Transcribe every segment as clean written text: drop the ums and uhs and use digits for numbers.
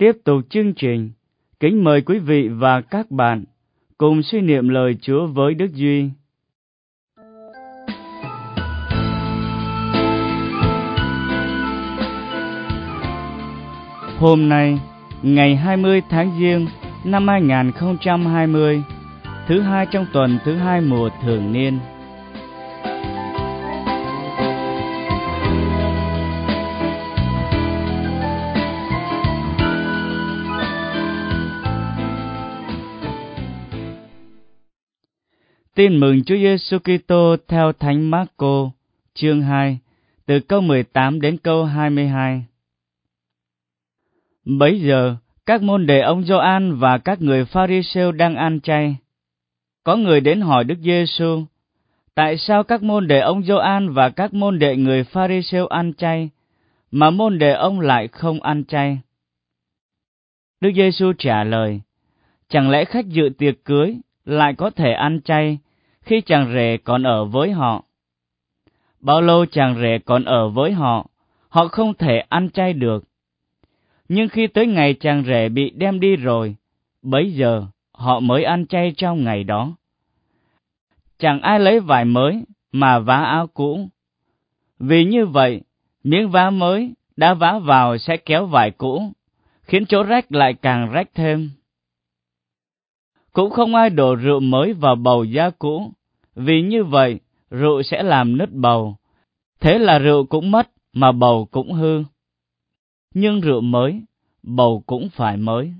Tiếp tục chương trình, kính mời quý vị và các bạn cùng suy niệm lời Chúa với Đức Duy. Hôm nay, ngày 20 tháng Giêng năm 2020, thứ hai trong tuần thứ 2 mùa thường niên. Tin mừng Chúa Giêsu Kitô theo Thánh Mác-cô, chương 2, từ câu 18 đến câu 22. Bấy giờ, các môn đệ ông Gioan và các người Pha-ri-siêu đang ăn chay. Có người đến hỏi Đức Giêsu: tại sao các môn đệ ông Gioan và các môn đệ người Pha-ri-siêu ăn chay, mà môn đệ ông lại không ăn chay? Đức Giêsu trả lời: chẳng lẽ khách dự tiệc cưới lại có thể ăn chay khi chàng rể còn ở với họ? Bao lâu chàng rể còn ở với họ, họ không thể ăn chay được. Nhưng khi tới ngày chàng rể bị đem đi rồi, bấy giờ họ mới ăn chay trong ngày đó. Chẳng ai lấy vải mới mà vá áo cũ. Vì như vậy, miếng vá mới đã vá vào sẽ kéo vải cũ, khiến chỗ rách lại càng rách thêm. Cũng không ai đổ rượu mới vào bầu da cũ, vì như vậy rượu sẽ làm nứt bầu. Thế là rượu cũng mất mà bầu cũng hư. Nhưng rượu mới, bầu cũng phải mới.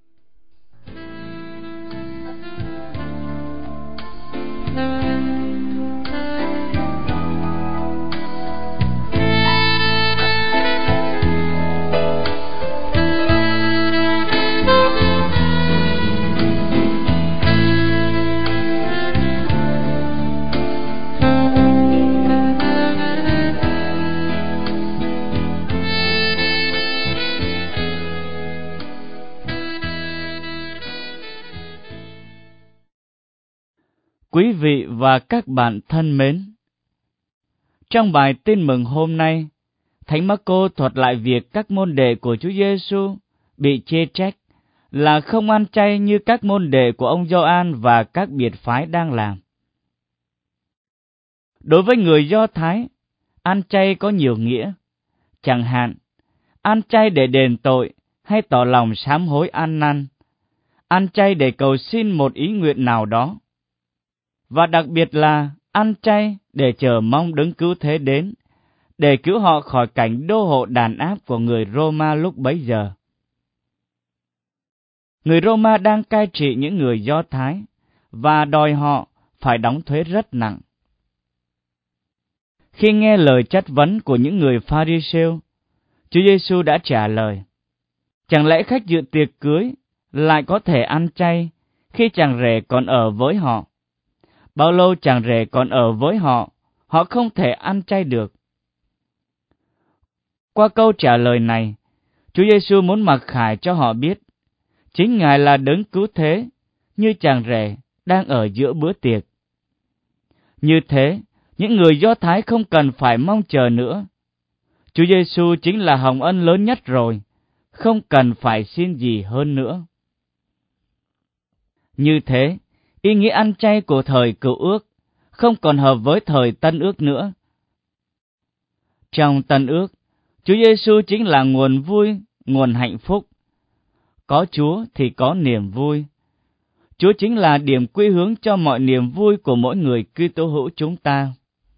Quý vị và các bạn thân mến, trong bài tin mừng hôm nay, Thánh Mác-cô thuật lại việc các môn đệ của Chúa Giêsu bị chê trách là không ăn chay như các môn đệ của ông Gioan và các biệt phái đang làm. Đối với người Do Thái, ăn chay có nhiều nghĩa, chẳng hạn ăn chay để đền tội hay tỏ lòng sám hối ăn năn, ăn chay để cầu xin một ý nguyện nào đó, và đặc biệt là ăn chay để chờ mong Đấng Cứu Thế đến, để cứu họ khỏi cảnh đô hộ đàn áp của người Roma lúc bấy giờ. Người Roma đang cai trị những người Do Thái và đòi họ phải đóng thuế rất nặng. Khi nghe lời chất vấn của những người Pha-ri-siêu, Chúa Giêsu đã trả lời: chẳng lẽ khách dự tiệc cưới lại có thể ăn chay khi chàng rể còn ở với họ? Bao lâu chàng rể còn ở với họ, họ không thể ăn chay được. Qua câu trả lời này, Chúa Giêsu muốn mặc khải cho họ biết chính Ngài là Đấng Cứu Thế, như chàng rể đang ở giữa bữa tiệc. Như thế, những người Do Thái không cần phải mong chờ nữa. Chúa Giêsu chính là hồng ân lớn nhất rồi, không cần phải xin gì hơn nữa. Như thế, ý nghĩa ăn chay của thời Cựu Ước không còn hợp với thời Tân Ước nữa. Trong Tân Ước, Chúa Giêsu chính là nguồn vui, nguồn hạnh phúc. Có Chúa thì có niềm vui. Chúa chính là điểm quy hướng cho mọi niềm vui của mỗi người Kitô hữu chúng ta.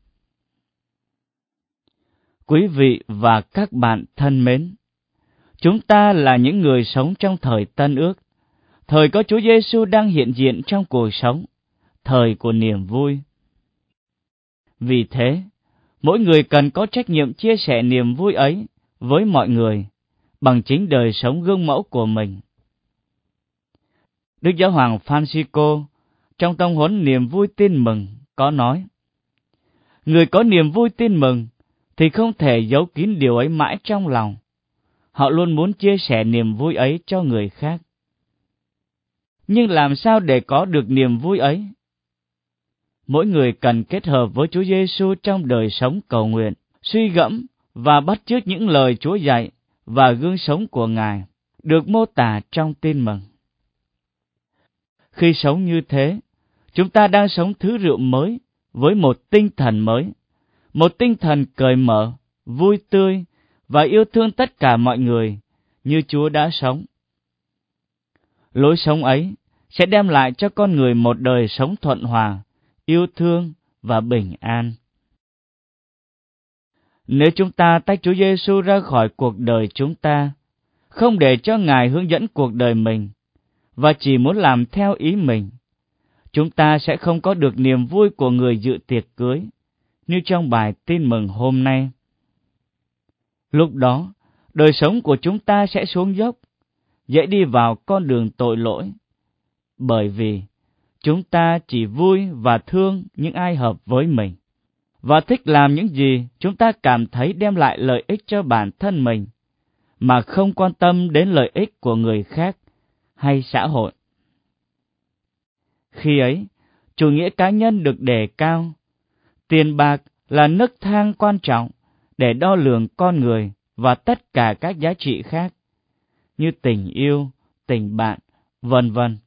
Quý vị và các bạn thân mến, chúng ta là những người sống trong thời Tân Ước, thời có Chúa Giêsu đang hiện diện trong cuộc sống, thời của niềm vui. Vì thế, mỗi người cần có trách nhiệm chia sẻ niềm vui ấy với mọi người bằng chính đời sống gương mẫu của mình. Đức Giáo hoàng Francisco trong tông huấn niềm vui tin mừng có nói: người có niềm vui tin mừng thì không thể giấu kín điều ấy mãi trong lòng. Họ luôn muốn chia sẻ niềm vui ấy cho người khác. Nhưng làm sao để có được niềm vui ấy? Mỗi người cần kết hợp với Chúa Giêsu trong đời sống cầu nguyện, suy gẫm và bắt chước những lời Chúa dạy và gương sống của Ngài. được mô tả trong Tin Mừng. Khi sống như thế, chúng ta đang sống thứ rượu mới với một tinh thần mới, một tinh thần cởi mở, vui tươi và yêu thương tất cả mọi người như Chúa đã sống. Lối sống ấy sẽ đem lại cho con người một đời sống thuận hòa, yêu thương và bình an. Nếu chúng ta tách Chúa Giêsu ra khỏi cuộc đời chúng ta, không để cho Ngài hướng dẫn cuộc đời mình, và chỉ muốn làm theo ý mình, chúng ta sẽ không có được niềm vui của người dự tiệc cưới, như trong bài Tin Mừng hôm nay. Lúc đó, đời sống của chúng ta sẽ xuống dốc, dễ đi vào con đường tội lỗi, bởi vì chúng ta chỉ vui và thương những ai hợp với mình, và thích làm những gì chúng ta cảm thấy đem lại lợi ích cho bản thân mình, mà không quan tâm đến lợi ích của người khác hay xã hội. Khi ấy, chủ nghĩa cá nhân được đề cao. Tiền bạc là nấc thang quan trọng để đo lường con người và tất cả các giá trị khác, như tình yêu, tình bạn, vân vân.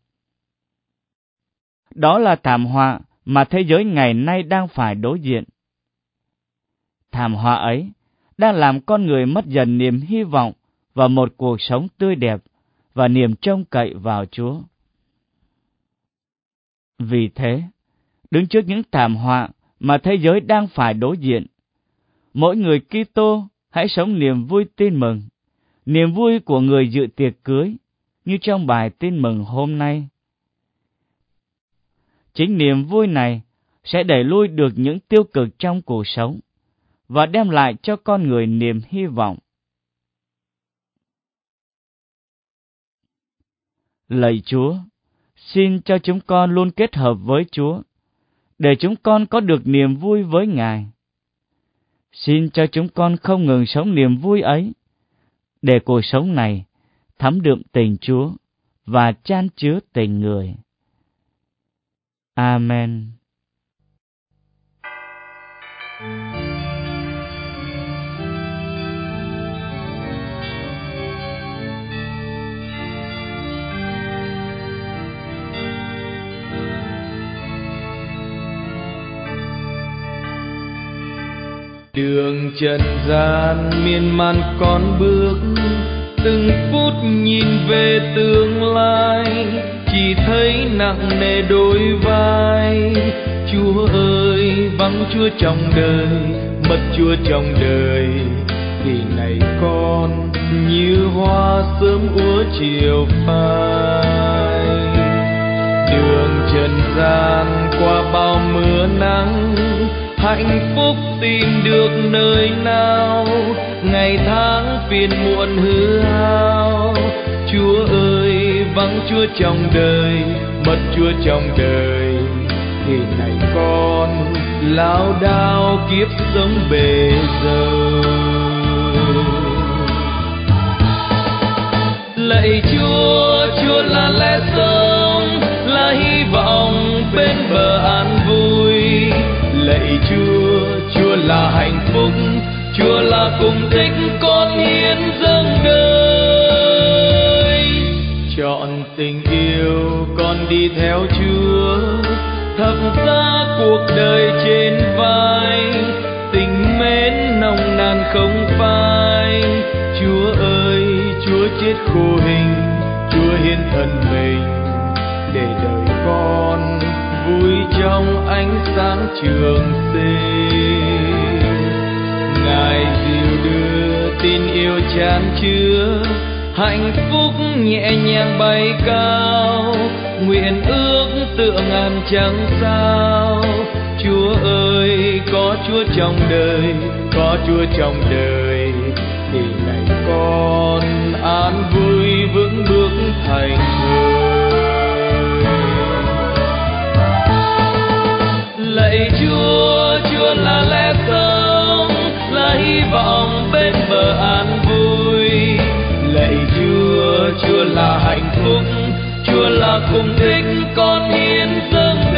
Đó là thảm họa mà thế giới ngày nay đang phải đối diện. Thảm họa ấy đang làm con người mất dần niềm hy vọng vào một cuộc sống tươi đẹp và niềm trông cậy vào Chúa. Vì thế, đứng trước những thảm họa mà thế giới đang phải đối diện, mỗi người Kitô hãy sống niềm vui Tin Mừng, niềm vui của người dự tiệc cưới, như trong bài Tin Mừng hôm nay. Chính niềm vui này sẽ đẩy lui được những tiêu cực trong cuộc sống và đem lại cho con người niềm hy vọng. Lạy Chúa, xin cho chúng con luôn kết hợp với Chúa, để chúng con có được niềm vui với Ngài. Xin cho chúng con không ngừng sống niềm vui ấy, để cuộc sống này thấm đượm tình Chúa và chan chứa tình người. Amen. Đường trần gian miên man con bước, từng phút nhìn về tương lai, chỉ thấy nặng nề đôi vai. Chúa ơi, vắng Chúa trong đời, mất Chúa trong đời, thì này con như hoa sớm úa chiều phai. Đường trần gian qua bao mưa nắng, hạnh phúc tìm được nơi nào, ngày tháng phiền muộn hư hao. Chúa ơi, vắng Chúa trong đời, mất Chúa trong đời, thì này con lao đao kiếp sống bề dâu. Lạy Chúa, Chúa là lẽ sống, là hy vọng bên bờ an vui. Lạy Chúa, Chúa là hạnh phúc, Chúa là cùng thích con hiến dâng đời. Chọn tình yêu con đi theo Chúa, thập giá cuộc đời trên vai, tình mến nồng nàn không phai. Chúa ơi, Chúa chết khô hình, Chúa hiến thân mình, để đời con vui trong ánh sáng trường sinh. Ngài dìu đưa tin yêu chan chứa, hạnh phúc nhẹ nhàng bay cao, nguyện ước tựa ngàn trăng sao. Chúa ơi, có Chúa trong đời, có Chúa trong đời, thì này con an vui vững bước thành người. Lạy Chúa, Chúa là lẽ sống, là hy vọng bên bờ an vui. Lạy Chúa, Chúa là hạnh phúc, Chúa là cùng thích con hiến dâng